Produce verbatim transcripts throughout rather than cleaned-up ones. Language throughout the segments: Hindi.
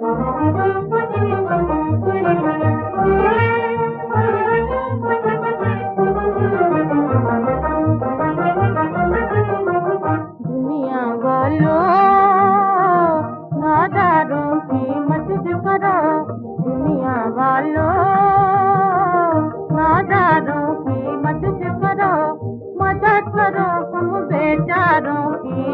दुनिया वालों नादारों की मदद करो, दुनिया वालों नादारों की मदद करो, मदद करो हम बेचारों की,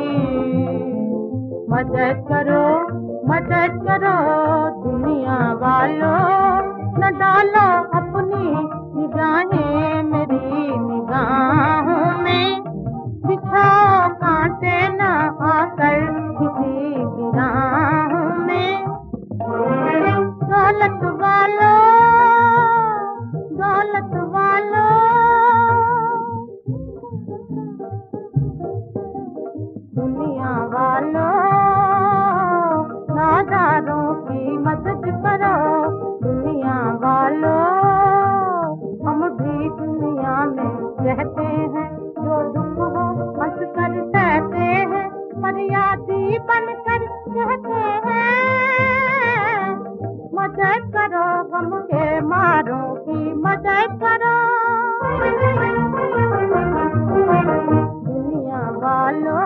मदद करो मदद करो दुनिया वालों। न डालो अपनी निगाहें मेरी निगाहों में, बिछाओ कांटे न आकर किसी की राहों में। दौलत वालों दौलत वालों दुनिया वालों नादारों की मदद करो, दुनिया वालों। हम भी दुनिया में रहते हैं, जो दुख हो हंस कर सहते हैं, फरियादी बनकर कहते हैं मदद करो गम के मारों की मदद करो। दुनिया वालों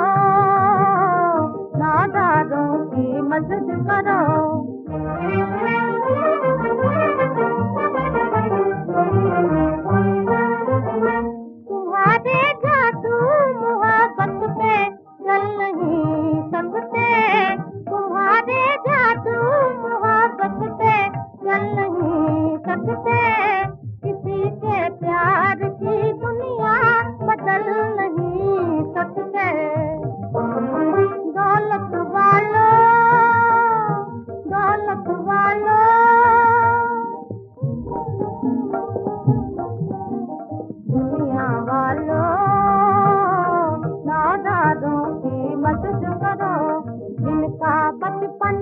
नादारों की मदद करो। तुम्हारे जादू मोहब्बत पे चल नहीं सकते, तुम्हारे जादू मोहब्बत पे चल नहीं सकते, किसी के प्यार की दुनिया बदल नहीं सकते। दौलत वालों दौलत वालों दुनिया वालों नादारों की मदद करो, जिनका बचपन